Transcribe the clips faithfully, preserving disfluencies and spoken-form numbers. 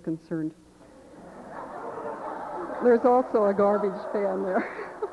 concerned. There's also a garbage pan there.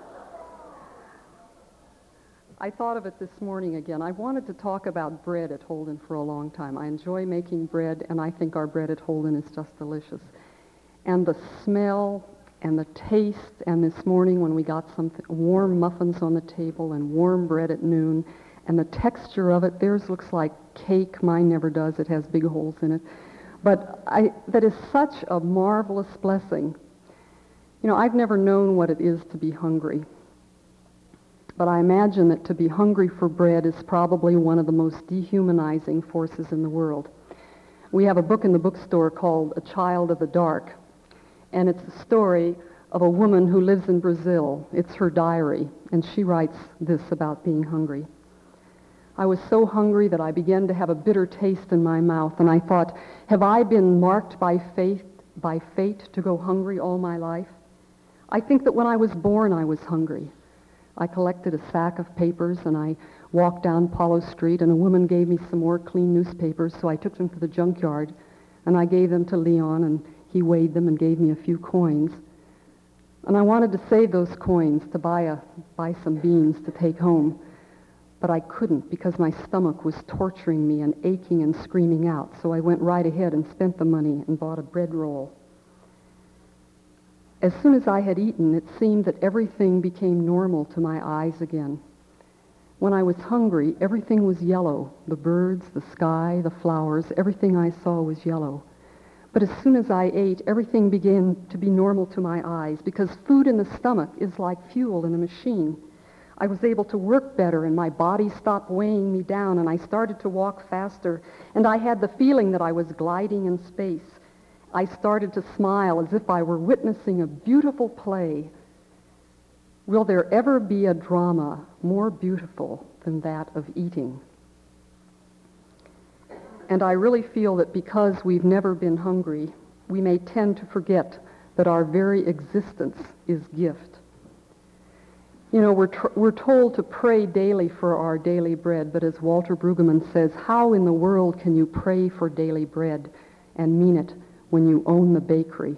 I thought of it this morning again. I wanted to talk about bread at Holden for a long time. I enjoy making bread, and I think our bread at Holden is just delicious. And the smell and the taste, and this morning when we got some warm muffins on the table and warm bread at noon, and the texture of it, theirs looks like cake. Mine never does. It has big holes in it. But I, that is such a marvelous blessing. You know, I've never known what it is to be hungry. But I imagine that to be hungry for bread is probably one of the most dehumanizing forces in the world. We have a book in the bookstore called A Child of the Dark, and it's the story of a woman who lives in Brazil. It's her diary, and she writes this about being hungry. I was so hungry that I began to have a bitter taste in my mouth, and I thought, have I been marked by fate, by fate to go hungry all my life? I think that when I was born, I was hungry. I collected a sack of papers, and I walked down Paulo Street, and a woman gave me some more clean newspapers, so I took them to the junkyard, and I gave them to Leon, and he weighed them and gave me a few coins. And I wanted to save those coins to buy a buy some beans to take home, but I couldn't because my stomach was torturing me and aching and screaming out, so I went right ahead and spent the money and bought a bread roll. As soon as I had eaten, it seemed that everything became normal to my eyes again. When I was hungry, everything was yellow. The birds, the sky, the flowers, everything I saw was yellow. But as soon as I ate, everything began to be normal to my eyes because food in the stomach is like fuel in a machine. I was able to work better, and my body stopped weighing me down, and I started to walk faster, and I had the feeling that I was gliding in space. I started to smile as if I were witnessing a beautiful play. Will there ever be a drama more beautiful than that of eating? And I really feel that because we've never been hungry, we may tend to forget that our very existence is gift. You know, we're, tr- we're told to pray daily for our daily bread, but as Walter Brueggemann says, how in the world can you pray for daily bread and mean it when you own the bakery?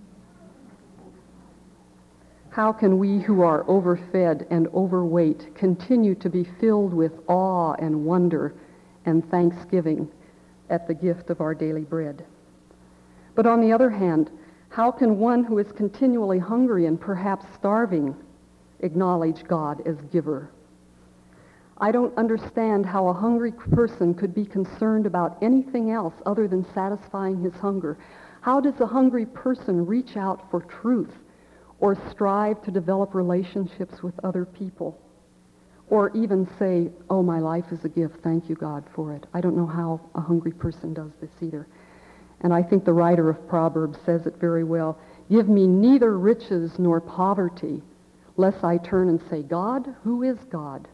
How can we who are overfed and overweight continue to be filled with awe and wonder and thanksgiving at the gift of our daily bread? But on the other hand, how can one who is continually hungry and perhaps starving acknowledge God as giver? I don't understand how a hungry person could be concerned about anything else other than satisfying his hunger. How does a hungry person reach out for truth or strive to develop relationships with other people or even say, oh, my life is a gift, thank you, God, for it? I don't know how a hungry person does this either. And I think the writer of Proverbs says it very well. Give me neither riches nor poverty, lest I turn and say, God, who is God?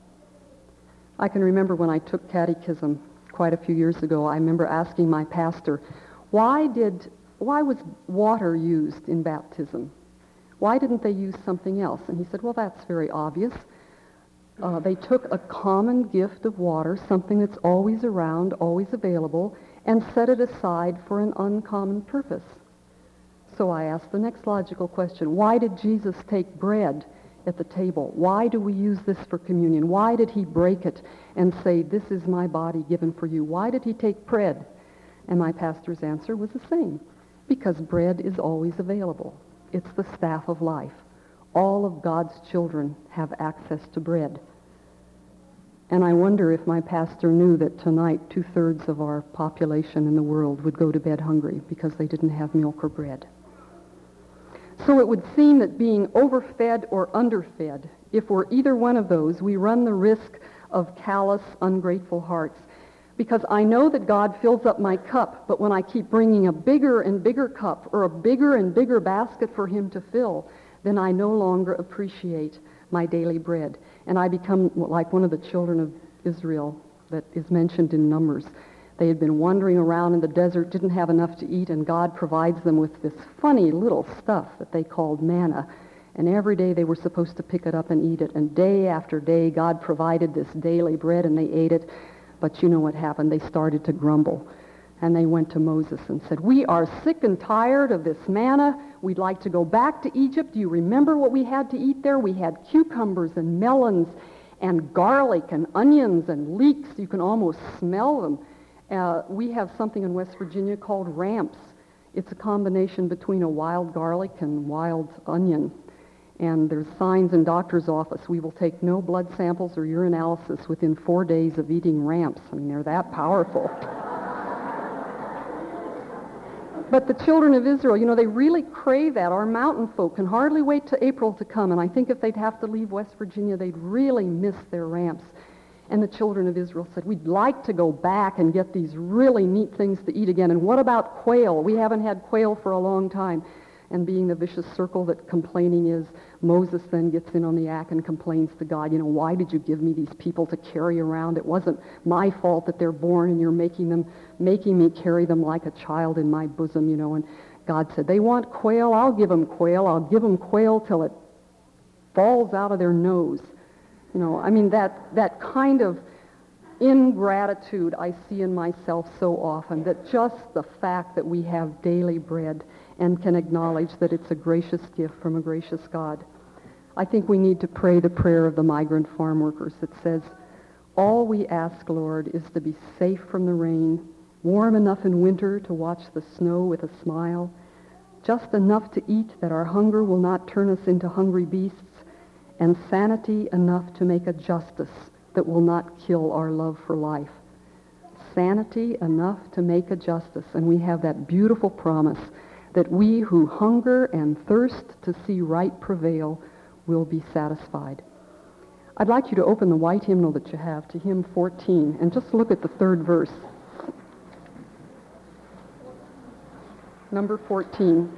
I can remember when I took catechism quite a few years ago, I remember asking my pastor, why did, why was water used in baptism? Why didn't they use something else? And he said, well, that's very obvious. Uh, they took a common gift of water, something that's always around, always available, and set it aside for an uncommon purpose. So I asked the next logical question. Why did Jesus take bread at the table? Why do we use this for communion? Why did he break it and say, this is my body given for you? Why did he take bread? And my pastor's answer was the same. Because bread is always available. It's the staff of life. All of God's children have access to bread. And I wonder if my pastor knew that tonight two-thirds of our population in the world would go to bed hungry because they didn't have milk or bread. So it would seem that being overfed or underfed, if we're either one of those, we run the risk of callous, ungrateful hearts. Because I know that God fills up my cup, but when I keep bringing a bigger and bigger cup or a bigger and bigger basket for him to fill, then I no longer appreciate my daily bread. And I become like one of the children of Israel that is mentioned in Numbers. They had been wandering around in the desert, didn't have enough to eat, and God provides them with this funny little stuff that they called manna. And every day they were supposed to pick it up and eat it. And day after day, God provided this daily bread, and they ate it. But you know what happened? They started to grumble. And they went to Moses and said, "We are sick and tired of this manna. We'd like to go back to Egypt. Do you remember what we had to eat there? We had cucumbers and melons and garlic and onions and leeks. You can almost smell them. Uh, we have something in West Virginia called ramps. It's a combination between a wild garlic and wild onion. And there's signs in doctor's office, we will take no blood samples or urinalysis within four days of eating ramps. I mean, they're that powerful." But the children of Israel, you know, they really crave that. Our mountain folk can hardly wait to April to come, and I think if they'd have to leave West Virginia, they'd really miss their ramps. And the children of Israel said, "We'd like to go back and get these really neat things to eat again. And what about quail? We haven't had quail for a long time." And being the vicious circle that complaining is, Moses then gets in on the act and complains to God, "You know, why did you give me these people to carry around? It wasn't my fault that they're born, and you're making them, making me carry them like a child in my bosom, you know." And God said, "They want quail, I'll give them quail. I'll give them quail till it falls out of their nose." You know, I mean, that, that kind of ingratitude I see in myself so often, that just the fact that we have daily bread and can acknowledge that it's a gracious gift from a gracious God. I think we need to pray the prayer of the migrant farm workers that says, "All we ask, Lord, is to be safe from the rain, warm enough in winter to watch the snow with a smile, just enough to eat that our hunger will not turn us into hungry beasts, and sanity enough to make a justice that will not kill our love for life." Sanity enough to make a justice. And we have that beautiful promise that we who hunger and thirst to see right prevail will be satisfied. I'd like you to open the white hymnal that you have to hymn fourteen and just look at the third verse. Number fourteen.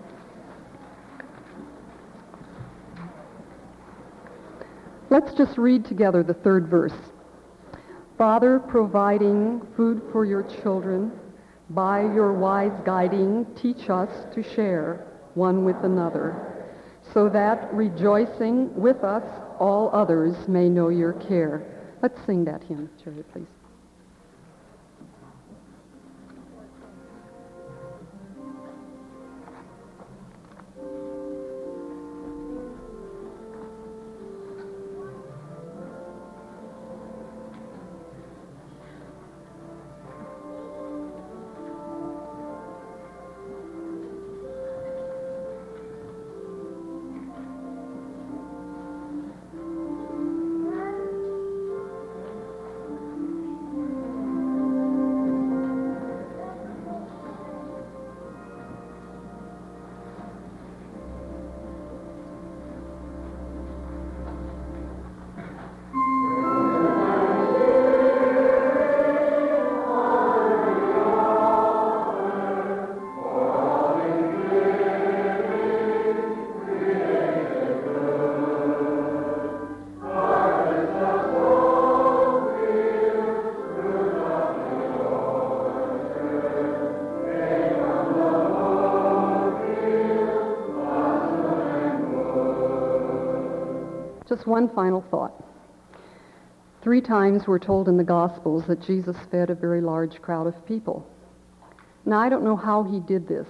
Let's just read together the third verse. "Father, providing food for your children, by your wise guiding, teach us to share one with another, so that, rejoicing with us, all others may know your care." Let's sing that hymn, Jerry, please. Just one final thought. Three times we're told in the Gospels that Jesus fed a very large crowd of people. Now, I don't know how he did this,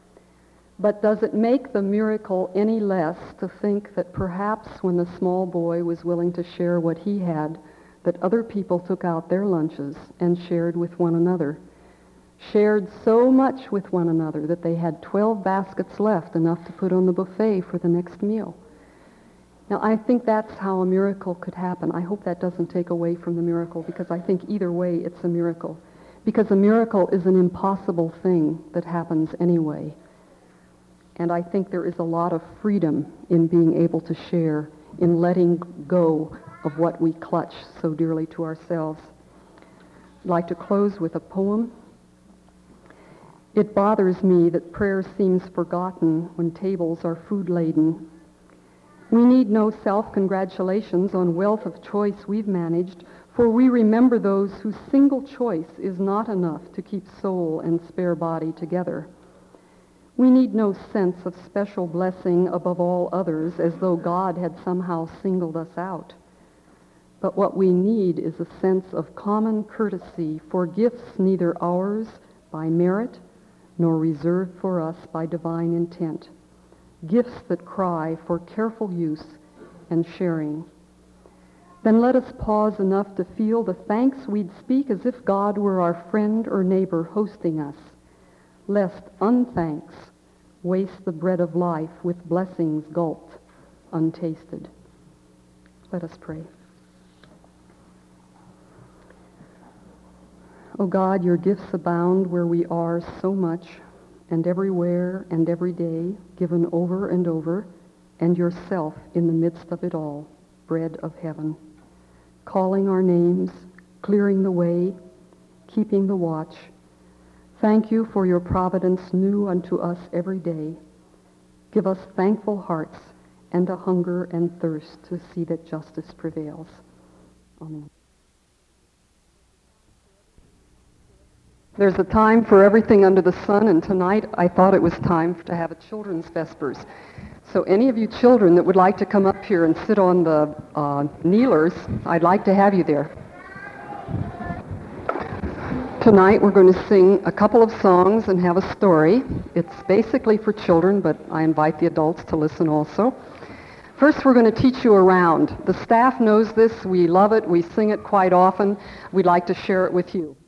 but does it make the miracle any less to think that perhaps when the small boy was willing to share what he had, that other people took out their lunches and shared with one another, shared so much with one another that they had twelve baskets left, enough to put on the buffet for the next meal. Now, I think that's how a miracle could happen. I hope that doesn't take away from the miracle, because I think either way it's a miracle. Because a miracle is an impossible thing that happens anyway. And I think there is a lot of freedom in being able to share, in letting go of what we clutch so dearly to ourselves. I'd like to close with a poem. It bothers me that prayer seems forgotten when tables are food-laden. We need no self-congratulations on wealth of choice we've managed, for we remember those whose single choice is not enough to keep soul and spare body together. We need no sense of special blessing above all others, as though God had somehow singled us out. But what we need is a sense of common courtesy for gifts neither ours by merit, nor reserved for us by divine intent. Gifts that cry for careful use and sharing. Then let us pause enough to feel the thanks we'd speak as if God were our friend or neighbor hosting us, lest unthanks waste the bread of life with blessings gulped, untasted. Let us pray. O God, your gifts abound where we are so much, and everywhere and every day, given over and over, and yourself in the midst of it all, bread of heaven, calling our names, clearing the way, keeping the watch. Thank you for your providence new unto us every day. Give us thankful hearts and a hunger and thirst to see that justice prevails. Amen. There's a time for everything under the sun, and tonight I thought it was time to have a children's vespers. So any of you children that would like to come up here and sit on the uh, kneelers, I'd like to have you there. Tonight we're going to sing a couple of songs and have a story. It's basically for children, but I invite the adults to listen also. First, we're going to teach you a round. The staff knows this. We love it. We sing it quite often. We'd like to share it with you.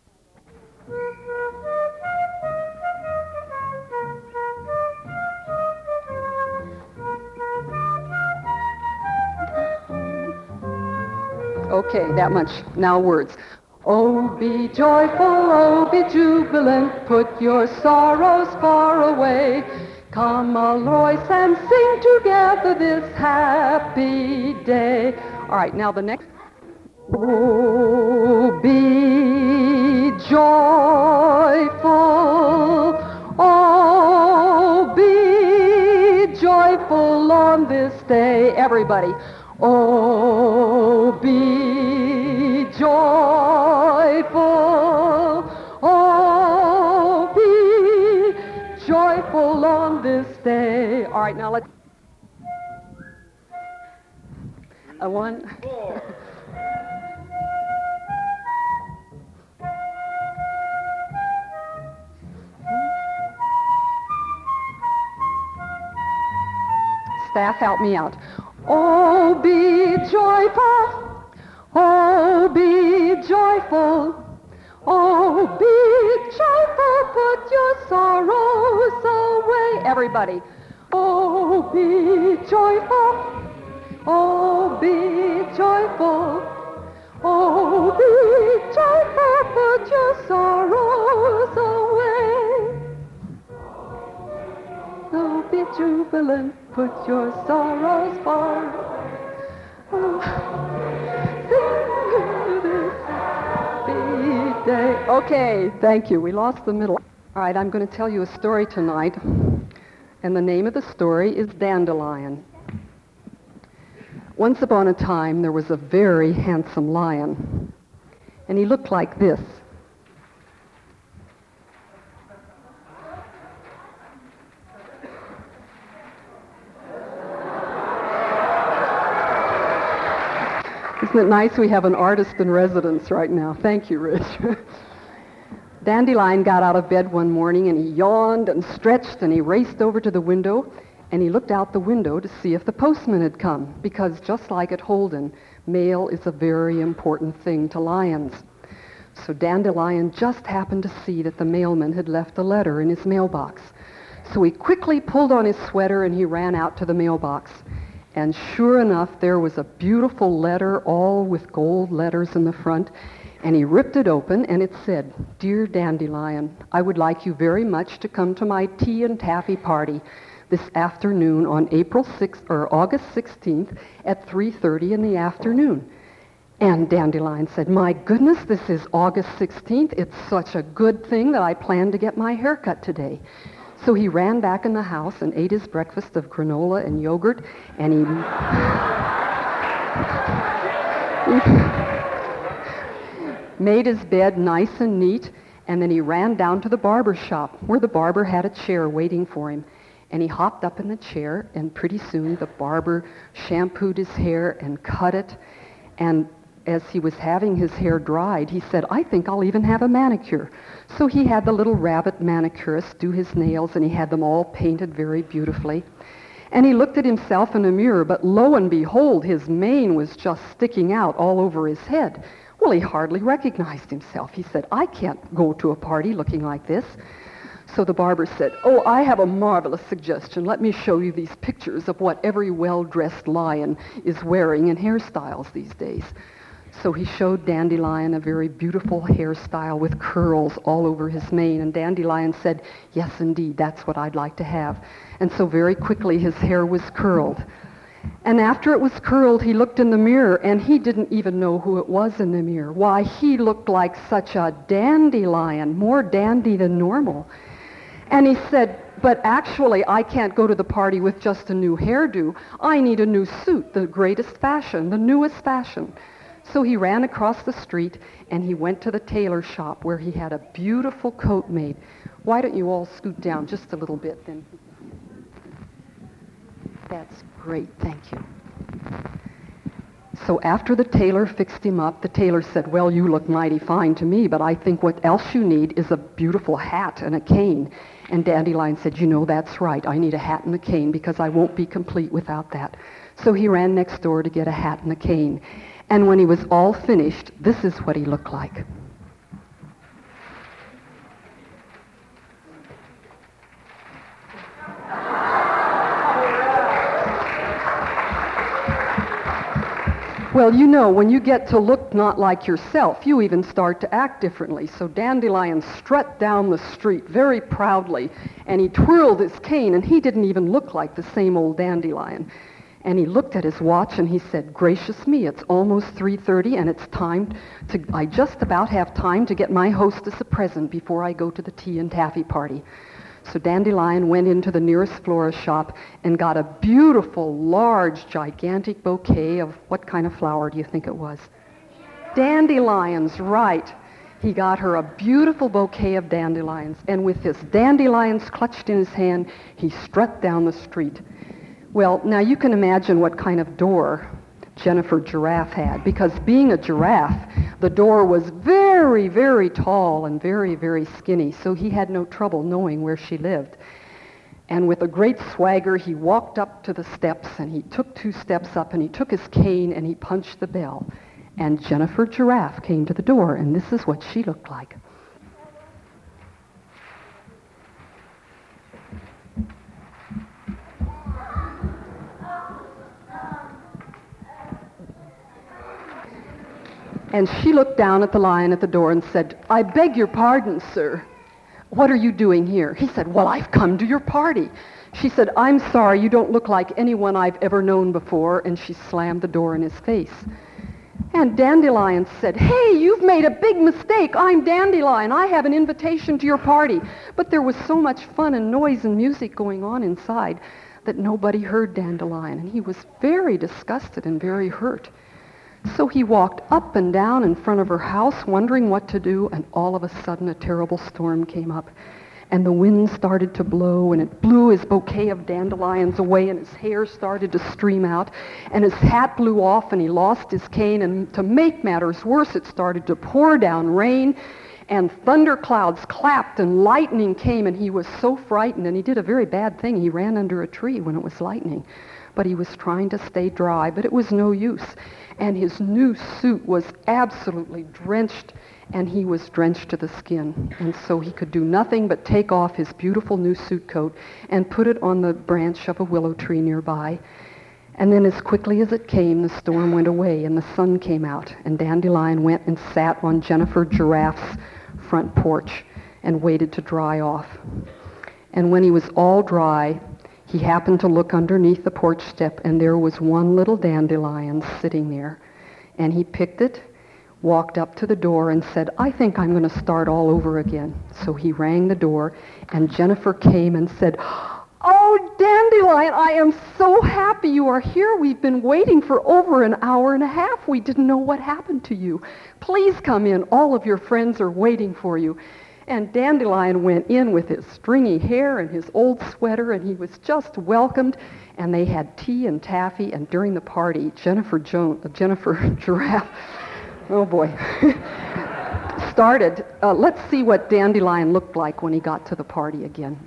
Okay, that much. Now words. Oh, be joyful, oh, be jubilant, put your sorrows far away. Come, rejoice and sing together this happy day. All right, now the next. Oh, be joyful, oh, be joyful on this day. Everybody. Oh, be joyful, oh, be joyful on this day. All right, now let's... A one... Four. Staff, help me out. Oh, be joyful, oh, be joyful, oh, be joyful, put your sorrows away. Everybody. Oh, be joyful, oh, be joyful, oh, be joyful, put your sorrows away. Oh, be jubilant. Put your sorrows far. Oh, sing this happy day. Okay, thank you. We lost the middle. All right, I'm going to tell you a story tonight, and the name of the story is Dandelion. Once upon a time, there was a very handsome lion, and he looked like this. Isn't it nice we have an artist in residence right now? Thank you, Rich. Dandelion got out of bed one morning and he yawned and stretched and he raced over to the window and he looked out the window to see if the postman had come, because just like at Holden, mail is a very important thing to lions. So Dandelion just happened to see that the mailman had left a letter in his mailbox. So he quickly pulled on his sweater and he ran out to the mailbox. And sure enough, there was a beautiful letter, all with gold letters in the front. And he ripped it open, and it said, "Dear Dandelion, I would like you very much to come to my tea and taffy party this afternoon on April sixth or August sixteenth at three thirty in the afternoon." And Dandelion said, "My goodness, this is August sixteenth. It's such a good thing that I planned to get my hair cut today." So he ran back in the house and ate his breakfast of granola and yogurt, and he, he made his bed nice and neat, and then he ran down to the barber shop, where the barber had a chair waiting for him. And he hopped up in the chair, and pretty soon the barber shampooed his hair and cut it, and as he was having his hair dried, he said, I think I'll even have a manicure. So he had the little rabbit manicurist do his nails, and he had them all painted very beautifully. And he looked at himself in a mirror, but lo and behold, his mane was just sticking out all over his head. Well, he hardly recognized himself. He said, I can't go to a party looking like this. So the barber said, oh, I have a marvelous suggestion. Let me show you these pictures of what every well-dressed lion is wearing in hairstyles these days. So he showed Dandelion a very beautiful hairstyle with curls all over his mane, and Dandelion said, yes, indeed, that's what I'd like to have. And so very quickly his hair was curled. And after it was curled, he looked in the mirror, and he didn't even know who it was in the mirror. Why, he looked like such a dandelion, more dandy than normal. And he said, but actually, I can't go to the party with just a new hairdo. I need a new suit, the greatest fashion, the newest fashion. So he ran across the street, and he went to the tailor shop where he had a beautiful coat made. Why don't you all scoot down just a little bit then? That's great, thank you. So after the tailor fixed him up, the tailor said, well, you look mighty fine to me, but I think what else you need is a beautiful hat and a cane. And Dandelion said, you know, that's right. I need a hat and a cane because I won't be complete without that. So he ran next door to get a hat and a cane. And when he was all finished, this is what he looked like. Well, you know, when you get to look not like yourself, you even start to act differently. So Dandelion strut down the street very proudly, and he twirled his cane, and he didn't even look like the same old Dandelion. And he looked at his watch, and he said, gracious me, it's almost three thirty, and it's time to, I just about have time to get my hostess a present before I go to the tea and taffy party. So Dandelion went into the nearest florist shop and got a beautiful, large, gigantic bouquet of what kind of flower do you think it was? Dandelions, right. He got her a beautiful bouquet of dandelions, and with his dandelions clutched in his hand, he strut down the street. Well, now you can imagine what kind of door Jennifer Giraffe had, because being a giraffe, the door was very, very tall and very, very skinny, so he had no trouble knowing where she lived. And with a great swagger, he walked up to the steps, and he took two steps up, and he took his cane, and he punched the bell. And Jennifer Giraffe came to the door, and this is what she looked like. And she looked down at the lion at the door and said, I beg your pardon, sir. What are you doing here? He said, well, I've come to your party. She said, I'm sorry, you don't look like anyone I've ever known before. And she slammed the door in his face. And Dandelion said, hey, you've made a big mistake. I'm Dandelion. I have an invitation to your party. But there was so much fun and noise and music going on inside that nobody heard Dandelion. And he was very disgusted and very hurt. So he walked up and down in front of her house, wondering what to do, and all of a sudden a terrible storm came up. And the wind started to blow, and it blew his bouquet of dandelions away, and his hair started to stream out, and his hat blew off, and he lost his cane, and to make matters worse, it started to pour down rain, and thunderclouds clapped, and lightning came, and he was so frightened, and he did a very bad thing. He ran under a tree when it was lightning. But he was trying to stay dry, but it was no use. And his new suit was absolutely drenched, and he was drenched to the skin. And so he could do nothing but take off his beautiful new suit coat and put it on the branch of a willow tree nearby. And then as quickly as it came, the storm went away, and the sun came out, and Dandelion went and sat on Jennifer Giraffe's front porch and waited to dry off. And when he was all dry, he happened to look underneath the porch step, and there was one little dandelion sitting there. And he picked it, walked up to the door, and said, I think I'm going to start all over again. So he rang the door, and Jennifer came and said, oh, Dandelion, I am so happy you are here. We've been waiting for over an hour and a half. We didn't know what happened to you. Please come in. All of your friends are waiting for you. And Dandelion went in with his stringy hair and his old sweater, and he was just welcomed. And they had tea and taffy, and during the party, Jennifer, jo- Jennifer Giraffe Oh boy. Started. Uh, let's see what Dandelion looked like when he got to the party again.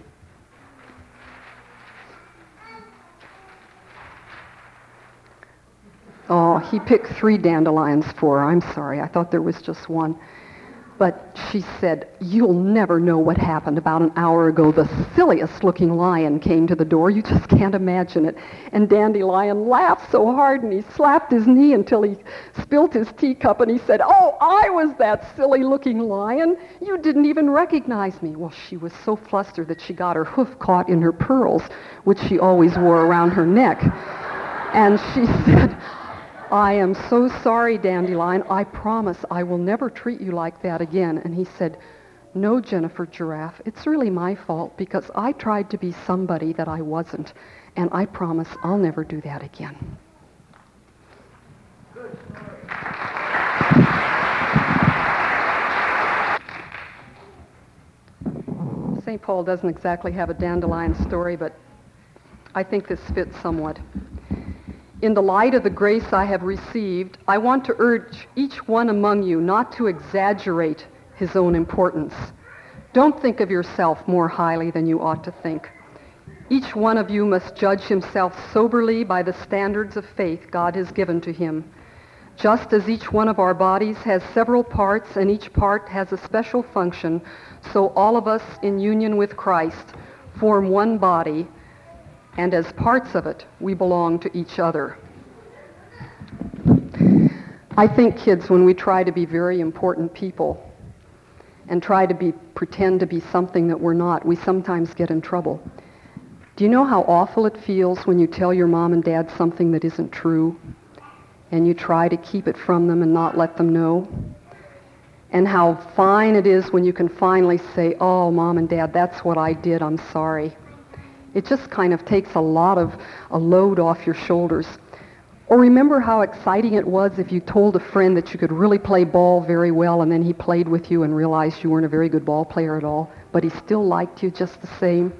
Oh, he picked three dandelions for her. I'm sorry. I thought there was just one. But she said, "You'll never know what happened. About an hour ago, the silliest looking lion came to the door. You just can't imagine it." And Dandelion laughed so hard, and he slapped his knee until he spilt his teacup, and he said, "Oh, I was that silly looking lion. You didn't even recognize me." Well, she was so flustered that she got her hoof caught in her pearls, which she always wore around her neck. And she said, "I am so sorry, Dandelion. I promise I will never treat you like that again." And he said, "No, Jennifer Giraffe, it's really my fault because I tried to be somebody that I wasn't, and I promise I'll never do that again." Good story. Saint Paul doesn't exactly have a dandelion story, but I think this fits somewhat. "In the light of the grace I have received, I want to urge each one among you not to exaggerate his own importance. Don't think of yourself more highly than you ought to think. Each one of you must judge himself soberly by the standards of faith God has given to him. Just as each one of our bodies has several parts and each part has a special function, so all of us in union with Christ form one body, and as parts of it, we belong to each other." I think, kids, when we try to be very important people and try to be pretend to be something that we're not, we sometimes get in trouble. Do you know how awful it feels when you tell your mom and dad something that isn't true, and you try to keep it from them and not let them know? And how fine it is when you can finally say, "Oh, Mom and Dad, that's what I did. I'm sorry." It just kind of takes a lot of a load off your shoulders. Or remember how exciting it was if you told a friend that you could really play ball very well, and then he played with you and realized you weren't a very good ball player at all, but he still liked you just the same.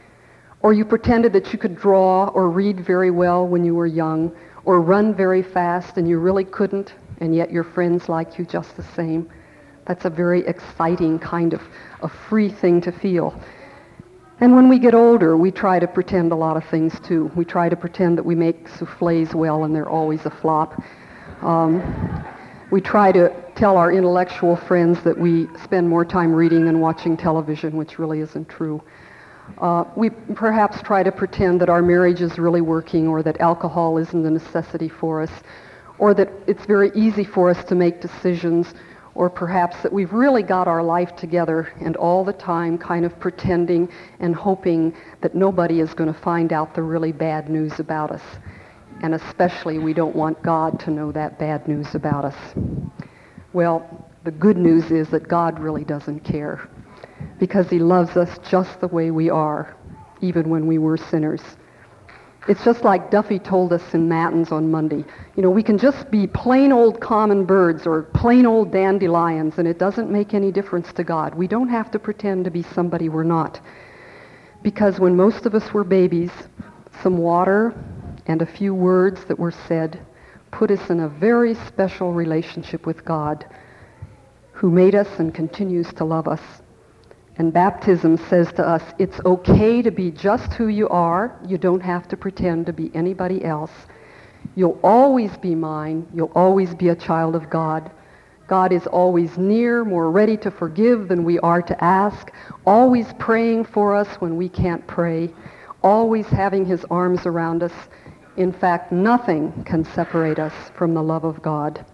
Or you pretended that you could draw or read very well when you were young, or run very fast and you really couldn't, and yet your friends liked you just the same. That's a very exciting kind of a free thing to feel. And when we get older, we try to pretend a lot of things too. We try to pretend that we make soufflés well and they're always a flop. Um, we try to tell our intellectual friends that we spend more time reading than watching television, which really isn't true. Uh, we perhaps try to pretend that our marriage is really working, or that alcohol isn't a necessity for us, or that it's very easy for us to make decisions, or perhaps that we've really got our life together, and all the time kind of pretending and hoping that nobody is going to find out the really bad news about us. And especially we don't want God to know that bad news about us. Well, the good news is that God really doesn't care, because he loves us just the way we are, even when we were sinners. It's just like Duffy told us in Matins on Monday. You know, we can just be plain old common birds or plain old dandelions, and it doesn't make any difference to God. We don't have to pretend to be somebody we're not. Because when most of us were babies, some water and a few words that were said put us in a very special relationship with God, who made us and continues to love us. And baptism says to us, it's okay to be just who you are. You don't have to pretend to be anybody else. You'll always be mine. You'll always be a child of God. God is always near, more ready to forgive than we are to ask, always praying for us when we can't pray, always having his arms around us. In fact, nothing can separate us from the love of God.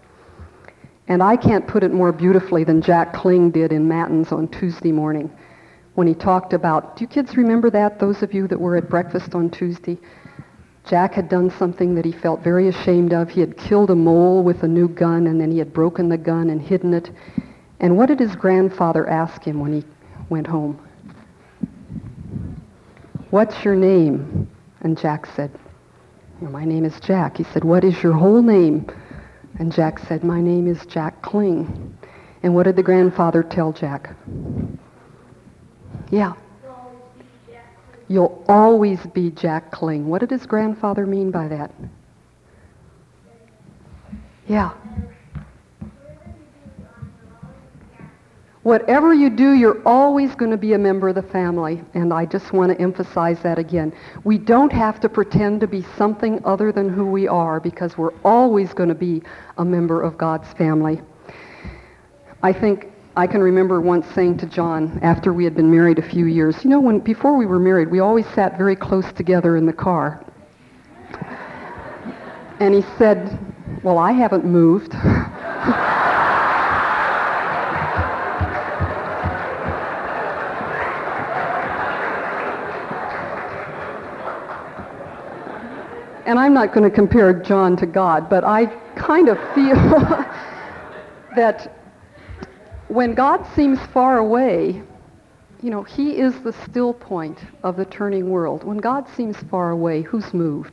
And I can't put it more beautifully than Jack Kling did in Matins on Tuesday morning when he talked about, do you kids remember that, those of you that were at breakfast on Tuesday? Jack had done something that he felt very ashamed of. He had killed a mole with a new gun, and then he had broken the gun and hidden it. And what did his grandfather ask him when he went home? "What's your name?" And Jack said, "Well, my name is Jack." He said, "What is your whole name?" And Jack said, "My name is Jack Kling." And what did the grandfather tell Jack? Yeah. You'll always be Jack Kling. What did his grandfather mean by that? Yeah. Whatever you do, you're always going to be a member of the family, and I just want to emphasize that again. We don't have to pretend to be something other than who we are, because we're always going to be a member of God's family. I think I can remember once saying to John, after we had been married a few years, you know, when before we were married, we always sat very close together in the car. And he said, well, I haven't moved. And I'm not going to compare John to God, but I kind of feel that when God seems far away, you know, he is the still point of the turning world. When God seems far away, who's moved?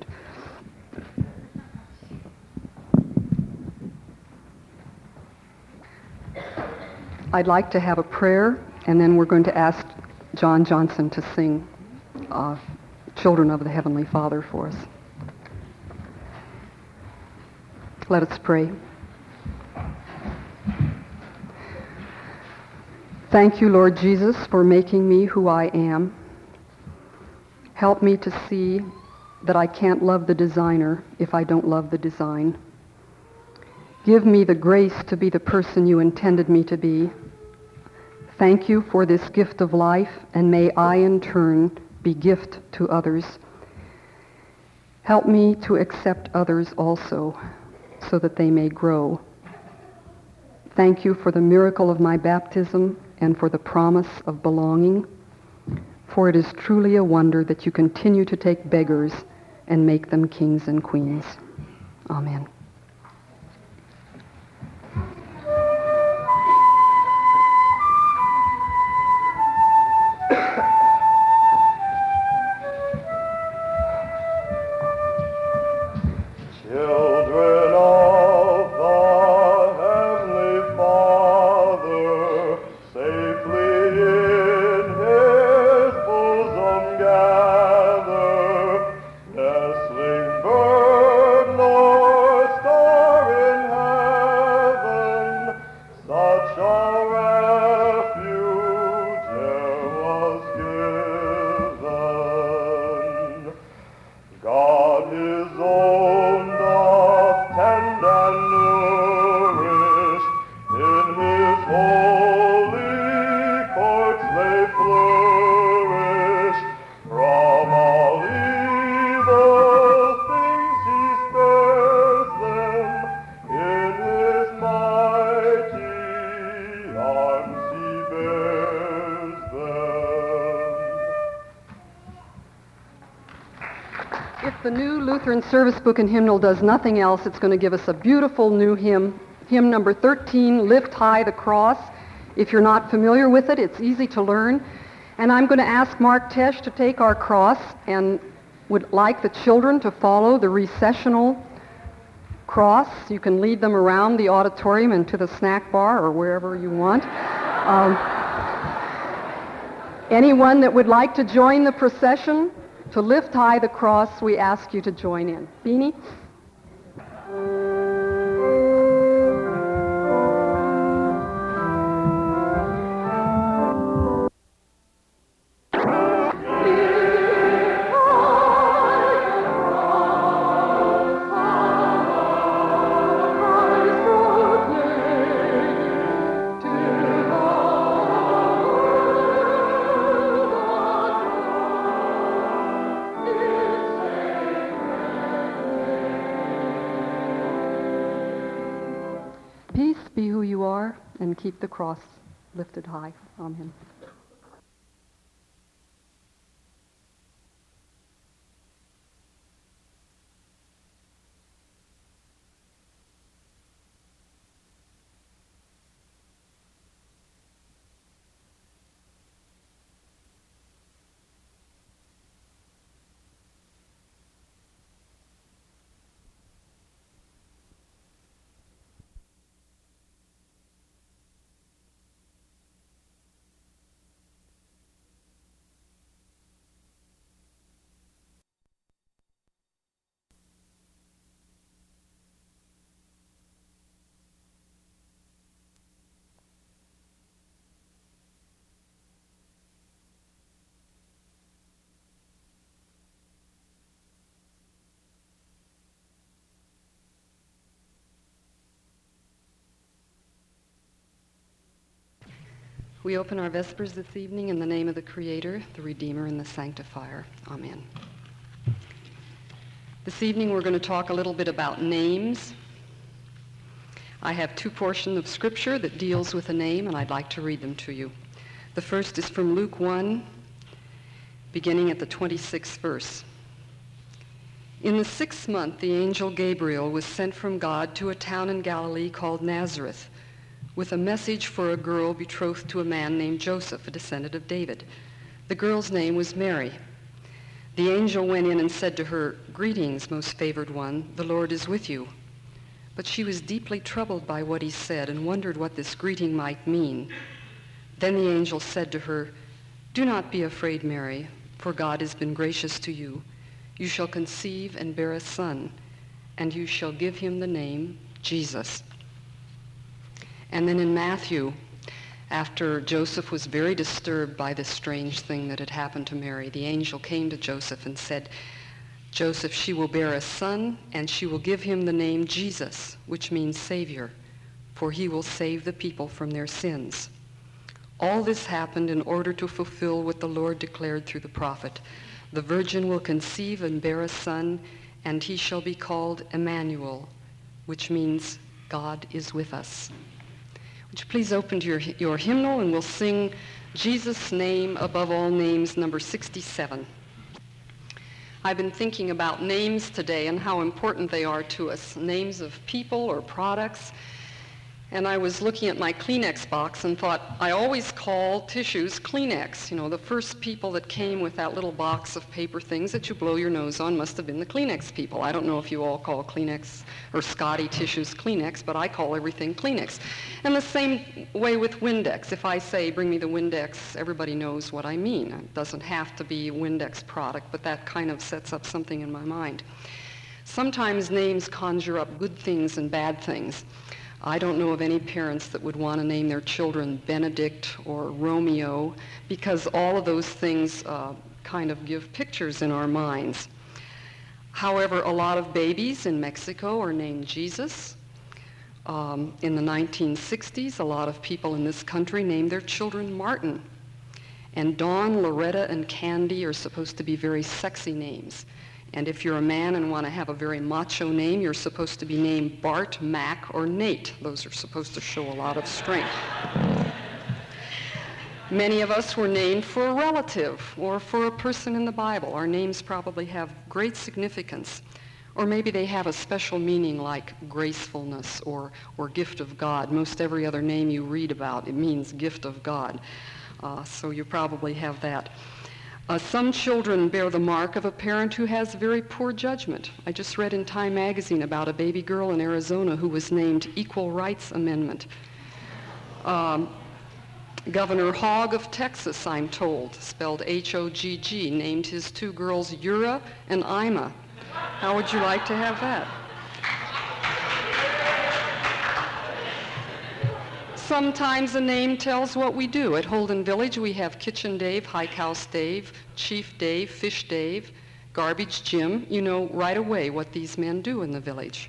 I'd like to have a prayer, and then we're going to ask John Johnson to sing uh, Children of the Heavenly Father for us. Let us pray. Thank you, Lord Jesus, for making me who I am. Help me to see that I can't love the designer if I don't love the design. Give me the grace to be the person you intended me to be. Thank you for this gift of life, and may I in turn be gift to others. Help me to accept others also, so that they may grow. Thank you for the miracle of my baptism and for the promise of belonging, for it is truly a wonder that you continue to take beggars and make them kings and queens. Amen. Children of the Heavenly Father, safely in His bosom gather, nestling bird nor star in heaven, such a refuge there was given. God His own doth tend and nourish, in His holy courts they flourish. From all evil things He spares them, in His mighty arms He bears them. If the new Lutheran Service Book and Hymnal does nothing else, it's going to give us a beautiful new hymn, hymn number thirteen, Lift High the Cross. If you're not familiar with it, it's easy to learn. And I'm going to ask Mark Tesh to take our cross, and would like the children to follow the recessional cross. You can lead them around the auditorium and to the snack bar or wherever you want. Um, anyone that would like to join the procession to lift high the cross, we ask you to join in. Beanie? Peace, be who you are, and keep the cross lifted high. Amen. We open our Vespers this evening in the name of the Creator, the Redeemer, and the Sanctifier. Amen. This evening we're going to talk a little bit about names. I have two portions of Scripture that deals with a name, and I'd like to read them to you. The first is from Luke one, beginning at the twenty-sixth verse. In the sixth month, the angel Gabriel was sent from God to a town in Galilee called Nazareth, with a message for a girl betrothed to a man named Joseph, a descendant of David. The girl's name was Mary. The angel went in and said to her, "Greetings, most favored one, the Lord is with you." But she was deeply troubled by what he said and wondered what this greeting might mean. Then the angel said to her, "Do not be afraid, Mary, for God has been gracious to you. You shall conceive and bear a son, and you shall give him the name Jesus." And then in Matthew, after Joseph was very disturbed by this strange thing that had happened to Mary, the angel came to Joseph and said, "Joseph, she will bear a son, and she will give him the name Jesus, which means Savior, for he will save the people from their sins." All this happened in order to fulfill what the Lord declared through the prophet. "The virgin will conceive and bear a son, and he shall be called Emmanuel," which means God is with us. Would you please open to your, your hymnal, and we'll sing Jesus' Name Above All Names, number sixty-seven. I've been thinking about names today and how important they are to us, names of people or products. And I was looking at my Kleenex box and thought, I always call tissues Kleenex. You know, the first people that came with that little box of paper things that you blow your nose on must have been the Kleenex people. I don't know if you all call Kleenex or Scotty tissues Kleenex, but I call everything Kleenex. And the same way with Windex. If I say, "Bring me the Windex," everybody knows what I mean. It doesn't have to be a Windex product, but that kind of sets up something in my mind. Sometimes names conjure up good things and bad things. I don't know of any parents that would want to name their children Benedict or Romeo, because all of those things uh, kind of give pictures in our minds. However, a lot of babies in Mexico are named Jesus. Um, in the nineteen sixties, a lot of people in this country named their children Martin. And Dawn, Loretta, and Candy are supposed to be very sexy names. And if you're a man and want to have a very macho name, you're supposed to be named Bart, Mac, or Nate. Those are supposed to show a lot of strength. Many of us were named for a relative or for a person in the Bible. Our names probably have great significance. Or maybe they have a special meaning like gracefulness or, or gift of God. Most every other name you read about, it means gift of God. Uh, so you probably have that. Uh, some children bear the mark of a parent who has very poor judgment. I just read in Time magazine about a baby girl in Arizona who was named Equal Rights Amendment. Um, Governor Hogg of Texas, I'm told, spelled H O G G, named his two girls Ura and Ima. How would you like to have that? Sometimes a name tells what we do. At Holden Village, we have Kitchen Dave, Hike House Dave, Chief Dave, Fish Dave, Garbage Jim. You know right away what these men do in the village.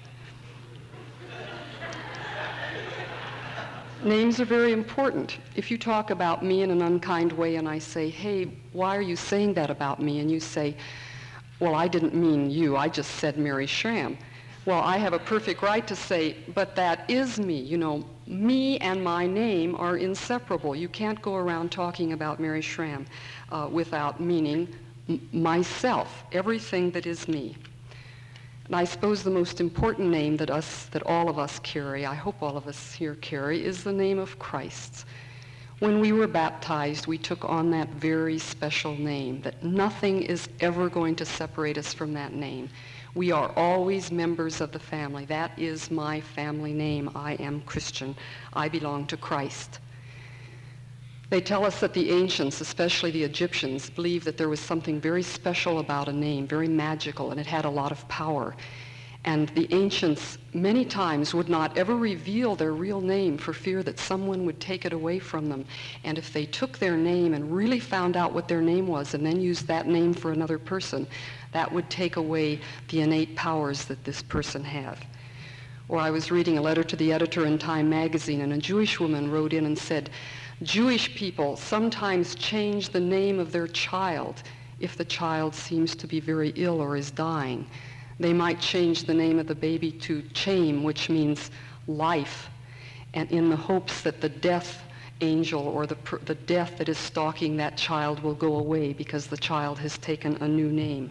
Names are very important. If you talk about me in an unkind way and I say, "Hey, why are you saying that about me?" And you say, "Well, I didn't mean you. I just said Mary Schramm." Well, I have a perfect right to say, "But that is me." You know, me and my name are inseparable. You can't go around talking about Mary Schramm uh, without meaning m- myself, everything that is me. And I suppose the most important name that us, that all of us carry, I hope all of us here carry, is the name of Christ. When we were baptized, we took on that very special name, that nothing is ever going to separate us from that name. We are always members of the family. That is my family name. I am Christian. I belong to Christ. They tell us that the ancients, especially the Egyptians, believed that there was something very special about a name, very magical, and it had a lot of power. And the ancients many times would not ever reveal their real name for fear that someone would take it away from them. And if they took their name and really found out what their name was and then used that name for another person, that would take away the innate powers that this person had. Or I was reading a letter to the editor in Time magazine, and a Jewish woman wrote in and said, Jewish people sometimes change the name of their child if the child seems to be very ill or is dying. They might change the name of the baby to Chaim, which means life, and in the hopes that the death angel or the, the death that is stalking that child will go away because the child has taken a new name.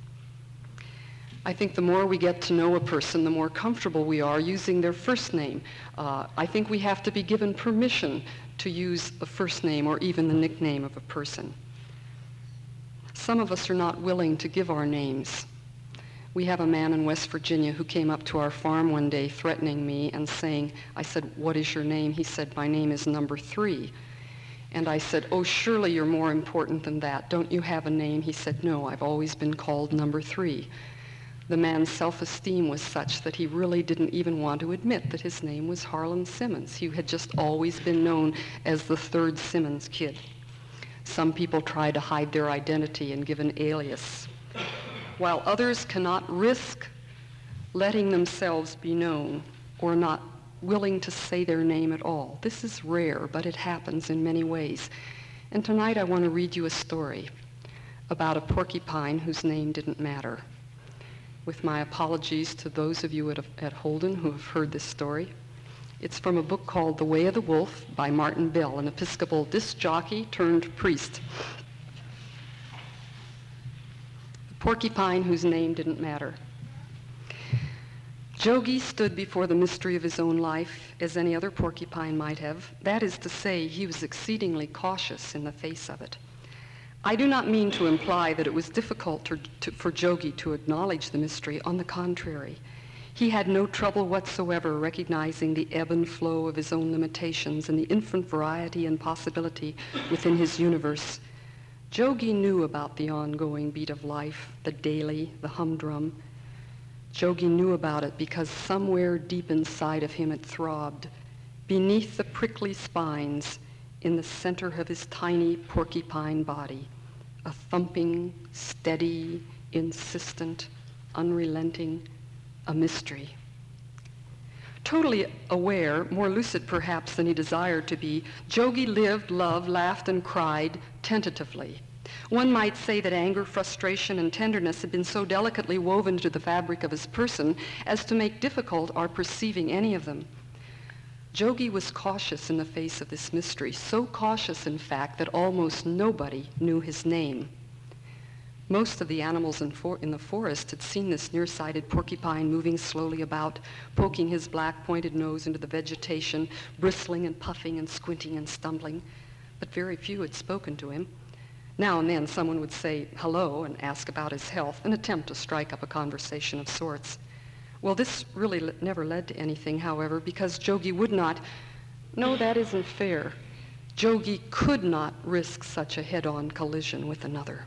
I think the more we get to know a person, the more comfortable we are using their first name. Uh, I think we have to be given permission to use a first name or even the nickname of a person. Some of us are not willing to give our names. We have a man in West Virginia who came up to our farm one day threatening me and saying, I said, "What is your name?" He said, "My name is number three." And I said, "Oh, surely you're more important than that. Don't you have a name?" He said, "No, I've always been called number three." The man's self-esteem was such that he really didn't even want to admit that his name was Harlan Simmons. He had just always been known as the third Simmons kid. Some people try to hide their identity and give an alias, while others cannot risk letting themselves be known or not willing to say their name at all. This is rare, but it happens in many ways. And tonight I want to read you a story about a porcupine whose name didn't matter. With my apologies to those of you at, at Holden who have heard this story. It's from a book called The Way of the Wolf by Martin Bell, an Episcopal disc jockey turned priest. The porcupine whose name didn't matter. Jogi stood before the mystery of his own life as any other porcupine might have. That is to say, he was exceedingly cautious in the face of it. I do not mean to imply that it was difficult to, to, for Jogi to acknowledge the mystery. On the contrary, he had no trouble whatsoever recognizing the ebb and flow of his own limitations and the infinite variety and possibility within his universe. Jogi knew about the ongoing beat of life, the daily, the humdrum. Jogi knew about it because somewhere deep inside of him it throbbed, beneath the prickly spines, in the center of his tiny porcupine body, a thumping, steady, insistent, unrelenting, a mystery. Totally aware, more lucid perhaps than he desired to be, Jogi lived, loved, laughed, and cried tentatively. One might say that anger, frustration, and tenderness had been so delicately woven into the fabric of his person as to make difficult our perceiving any of them. Jogi was cautious in the face of this mystery, so cautious, in fact, that almost nobody knew his name. Most of the animals in, for- in the forest had seen this nearsighted porcupine moving slowly about, poking his black pointed nose into the vegetation, bristling and puffing and squinting and stumbling, but very few had spoken to him. Now and then someone would say hello and ask about his health, an attempt to strike up a conversation of sorts. Well, this really le- never led to anything, however, because Jogi would not, no, that isn't fair. Jogi could not risk such a head-on collision with another.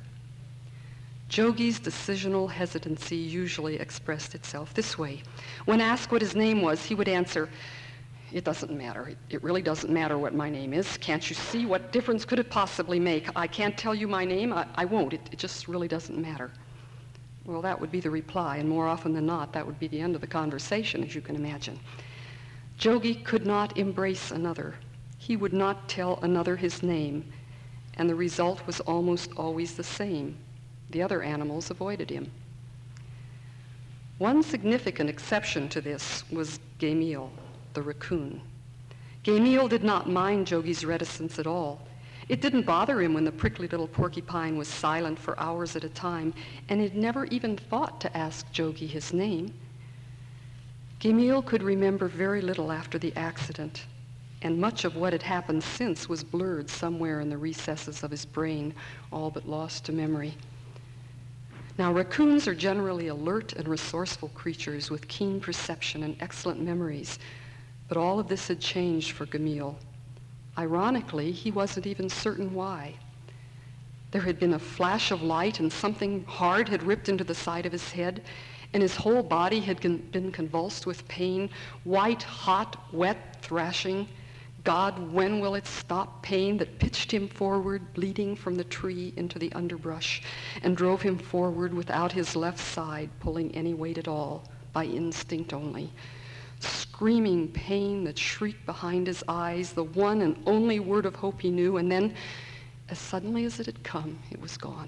Jogi's decisional hesitancy usually expressed itself this way. When asked what his name was, he would answer, "It doesn't matter. It, it really doesn't matter what my name is. Can't you see? What difference could it possibly make? I can't tell you my name. I, I won't. It, it just really doesn't matter." Well, that would be the reply, and more often than not, that would be the end of the conversation, as you can imagine. Jogi could not embrace another. He would not tell another his name, and the result was almost always the same. The other animals avoided him. One significant exception to this was Gamil, the raccoon. Gamil did not mind Jogi's reticence at all. It didn't bother him when the prickly little porcupine was silent for hours at a time, and he'd never even thought to ask Jogi his name. Gamil could remember very little after the accident, and much of what had happened since was blurred somewhere in the recesses of his brain, all but lost to memory. Now, raccoons are generally alert and resourceful creatures with keen perception and excellent memories, but all of this had changed for Gamil. Ironically, he wasn't even certain why. There had been a flash of light and something hard had ripped into the side of his head, and his whole body had con- been convulsed with pain, white, hot, wet, thrashing. God, when will it stop pain that pitched him forward, bleeding from the tree into the underbrush, and drove him forward without his left side pulling any weight at all, by instinct only. screaming pain that shrieked behind his eyes, the one and only word of hope he knew, and then, as suddenly as it had come, it was gone.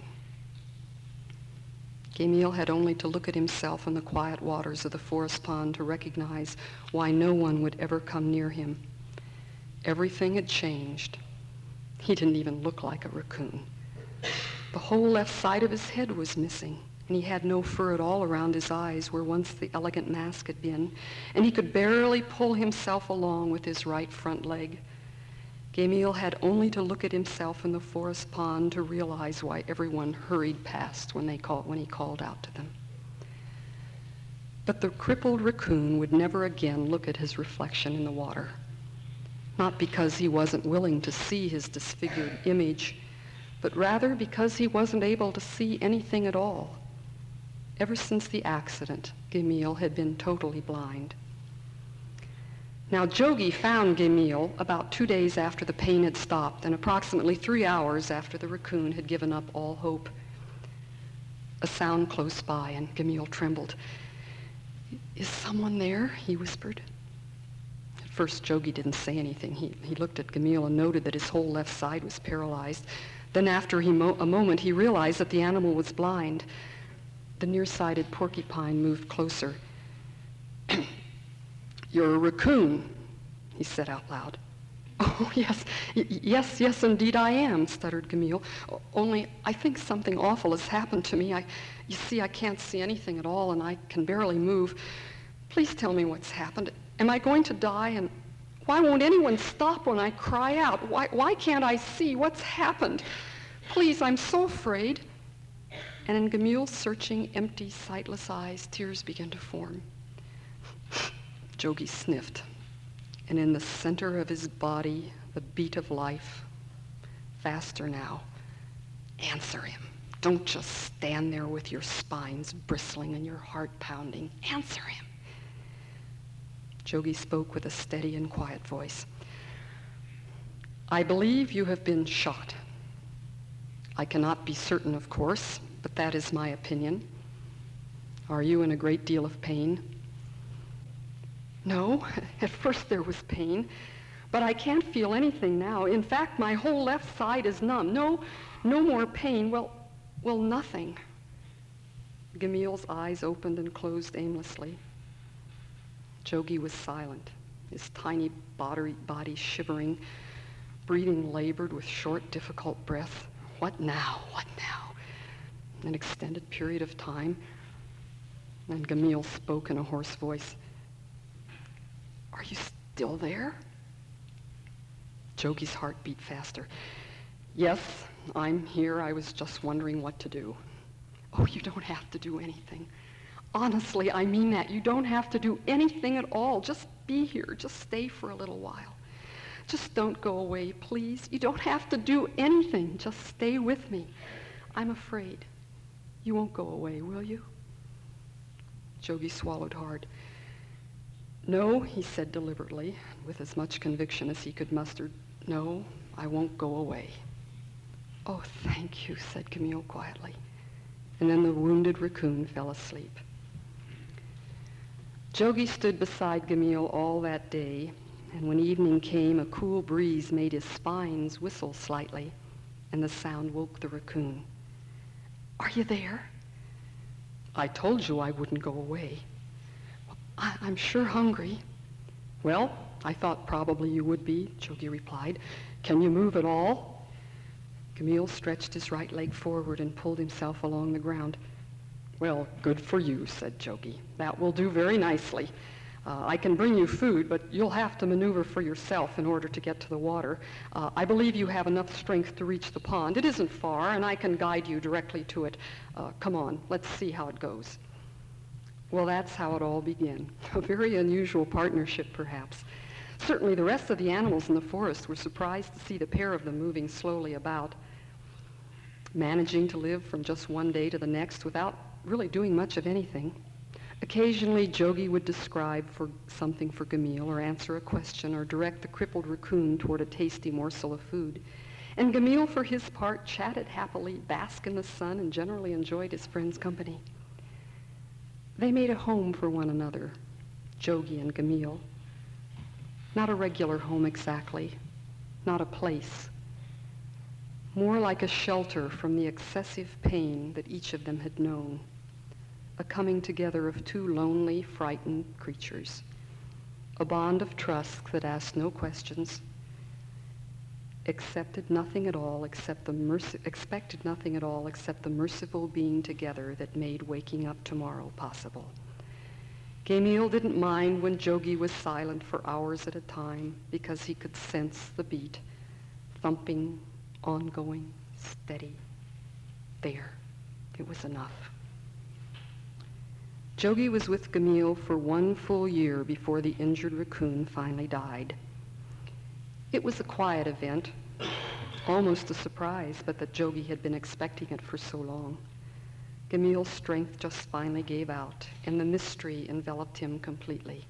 Gamil had only to look at himself in the quiet waters of the forest pond to recognize why no one would ever come near him. Everything had changed. He didn't even look like a raccoon. The whole left side of his head was missing, and he had no fur at all around his eyes where once the elegant mask had been, and he could barely pull himself along with his right front leg. Gamil had only to look at himself in the forest pond to realize why everyone hurried past when, they called, when he called out to them. But the crippled raccoon would never again look at his reflection in the water, not because he wasn't willing to see his disfigured image, but rather because he wasn't able to see anything at all. Ever since the accident, Gamil had been totally blind. Now, Jogi found Gamil about two days after the pain had stopped and approximately three hours after the raccoon had given up all hope. A sound close by, and Gamil trembled. "Is someone there?" he whispered. At first, Jogi didn't say anything. He, he looked at Gamil and noted that his whole left side was paralyzed. Then after he mo- a moment, he realized that the animal was blind. The nearsighted porcupine moved closer. "You're a raccoon," he said out loud. "Oh, yes, y- yes, yes, indeed I am," stuttered Gamil. "O- only I think something awful has happened to me. I, you see, I can't see anything at all, and I can barely move. Please tell me what's happened. Am I going to die? And why won't anyone stop when I cry out? Why, why can't I see what's happened? Please, I'm so afraid." And in Gamil's searching, empty, sightless eyes, tears began to form. Jogi sniffed, and in the center of his body, the beat of life. "Faster now. Answer him. Don't just stand there with your spines bristling and your heart pounding. Answer him." Jogi spoke with a steady and quiet voice. "I believe you have been shot. I cannot be certain, of course, but that is my opinion. Are you in a great deal of pain?" "No, at first there was pain, but I can't feel anything now. In fact, my whole left side is numb. No, no more pain. Well, well, nothing." Gamil's eyes opened and closed aimlessly. Jogi was silent, his tiny body, body shivering, breathing labored with short, difficult breath. What now? What now? An extended period of time. And Gamil spoke in a hoarse voice. "Are you still there?" Jogi's heart beat faster. "Yes, I'm here. I was just wondering what to do." "Oh, you don't have to do anything. Honestly, I mean that. You don't have to do anything at all. Just be here. Just stay for a little while. Just don't go away, please. You don't have to do anything. Just stay with me. I'm afraid. You won't go away, will you?" Jogi swallowed hard. "No," he said deliberately, with as much conviction as he could muster. "No, I won't go away." "Oh, thank you," said Gamil quietly. And then the wounded raccoon fell asleep. Jogi stood beside Gamil all that day, and when evening came, a cool breeze made his spines whistle slightly, and the sound woke the raccoon. "Are you there?" "I told you I wouldn't go away." I- I'm sure hungry." "Well, I thought probably you would be," Jogi replied. "Can you move at all?" Gamil stretched his right leg forward and pulled himself along the ground. "Well, good for you," said Jogi. "That will do very nicely. Uh, I can bring you food, but you'll have to maneuver for yourself in order to get to the water. Uh, I believe you have enough strength to reach the pond. It isn't far, and I can guide you directly to it. Uh, come on, let's see how it goes." Well, that's how it all began. A very unusual partnership, perhaps. Certainly the rest of the animals in the forest were surprised to see the pair of them moving slowly about, managing to live from just one day to the next without really doing much of anything. Occasionally, Jogi would describe for something for Gamil, or answer a question, or direct the crippled raccoon toward a tasty morsel of food. And Gamil, for his part, chatted happily, basked in the sun, and generally enjoyed his friend's company. They made a home for one another, Jogi and Gamil. Not a regular home exactly, not a place. More like a shelter from the excessive pain that each of them had known. A coming together of two lonely, frightened creatures. A bond of trust that asked no questions, accepted nothing at all except the mercy, expected nothing at all except the merciful being together that made waking up tomorrow possible. Gamil didn't mind when Jogi was silent for hours at a time because he could sense the beat, thumping, ongoing, steady. There, it was enough. Jogi was with Gamil for one full year before the injured raccoon finally died. It was a quiet event, almost a surprise, but that Jogi had been expecting it for so long. Gamil's strength just finally gave out, and the mystery enveloped him completely.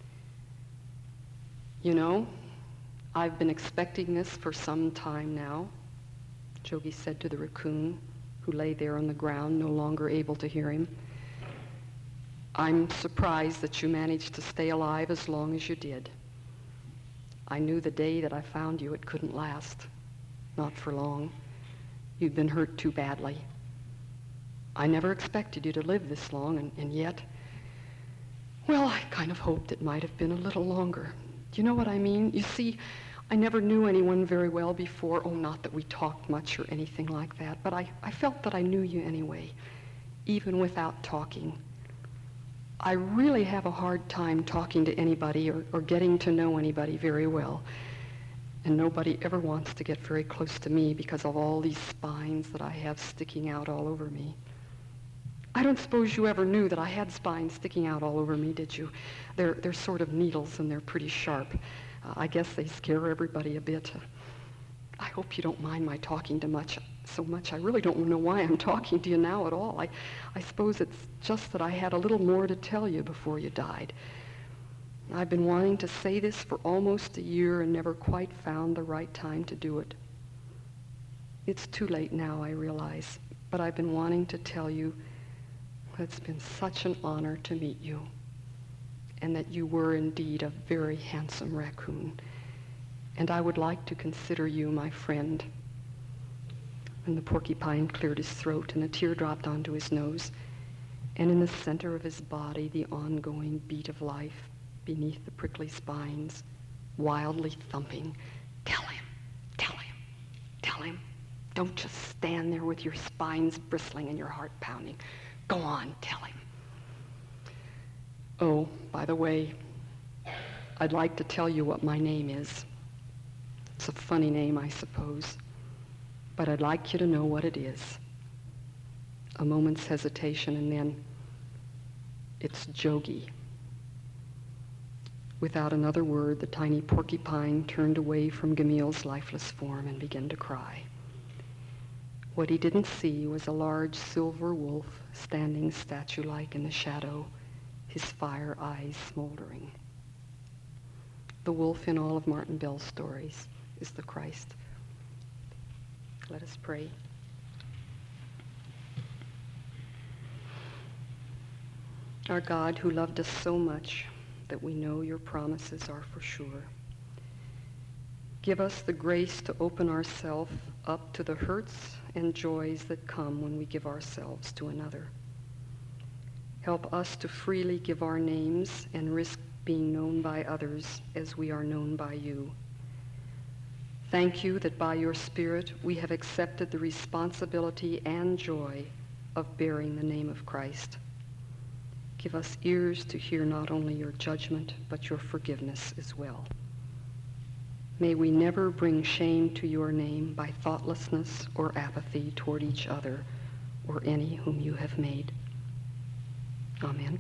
You know, I've been expecting this for some time now, Jogi said to the raccoon, who lay there on the ground, no longer able to hear him. I'm surprised that you managed to stay alive as long as you did. I knew the day that I found you it couldn't last. Not for long. You'd been hurt too badly. I never expected you to live this long, and, and yet, well, I kind of hoped it might have been a little longer. Do you know what I mean? You see, I never knew anyone very well before. Oh, not that we talked much or anything like that, but I, I felt that I knew you anyway, even without talking. I really have a hard time talking to anybody or, or getting to know anybody very well. And nobody ever wants to get very close to me because of all these spines that I have sticking out all over me. I don't suppose you ever knew that I had spines sticking out all over me, did you? They're, they're sort of needles and they're pretty sharp. Uh, I guess they scare everybody a bit. Uh, I hope you don't mind my talking too much, so much. I really don't know why I'm talking to you now at all. I, I suppose it's just that I had a little more to tell you before you died. I've been wanting to say this for almost a year and never quite found the right time to do it. It's too late now, I realize, but I've been wanting to tell you that it's been such an honor to meet you, and that you were indeed a very handsome raccoon, and I would like to consider you my friend. And the porcupine cleared his throat, and a tear dropped onto his nose, and in the center of his body, the ongoing beat of life beneath the prickly spines, wildly thumping. Tell him, tell him, tell him. Don't just stand there with your spines bristling and your heart pounding. Go on, tell him. Oh, by the way, I'd like to tell you what my name is. It's a funny name, I suppose, but I'd like you to know what it is. A moment's hesitation, and then, it's Jogi. Without another word, the tiny porcupine turned away from Gamil's lifeless form and began to cry. What he didn't see was a large silver wolf standing statue-like in the shadow, his fire eyes smoldering. The wolf in all of Martin Bell's stories is the Christ. Let us pray. Our God, who loved us so much that we know your promises are for sure, give us the grace to open ourselves up to the hurts and joys that come when we give ourselves to another. Help us to freely give our names and risk being known by others as we are known by you. Thank you that by your Spirit we have accepted the responsibility and joy of bearing the name of Christ. Give us ears to hear not only your judgment, but your forgiveness as well. May we never bring shame to your name by thoughtlessness or apathy toward each other or any whom you have made. Amen.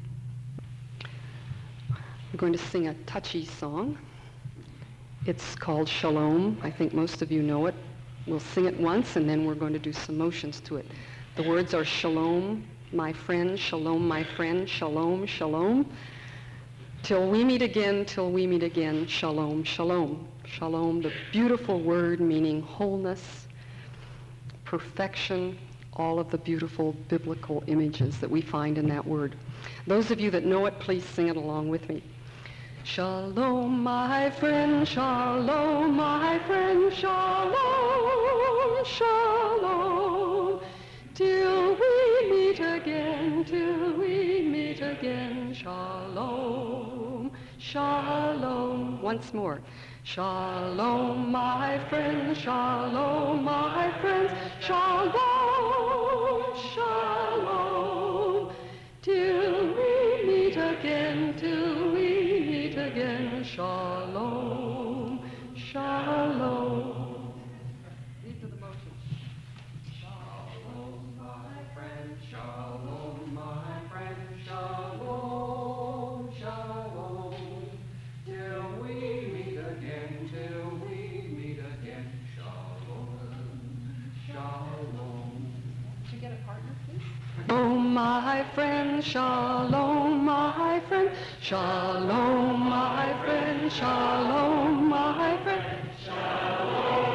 I'm going to sing a touchy song. It's called Shalom. I think most of you know it. We'll sing it once, and then we're going to do some motions to it. The words are Shalom, my friend, Shalom, my friend, Shalom, Shalom. Till we meet again, till we meet again, Shalom, Shalom. Shalom, the beautiful word meaning wholeness, perfection, all of the beautiful biblical images that we find in that word. Those of you that know it, please sing it along with me. Shalom, my friend, shalom, my friend, shalom, shalom, till we meet again, till we meet again, shalom, shalom. Once more. Shalom, my friend, shalom, my friends, shalom, shalom, till we meet again, till we meet again, shalom, shalom. These are the motions. Shalom, my friend, shalom, my friend, shalom, shalom, till we meet again, till we meet again, shalom, shalom. Did you get a partner, please? Oh, my friend, shalom, my friend, shalom, my friend, shalom, my friend, shalom.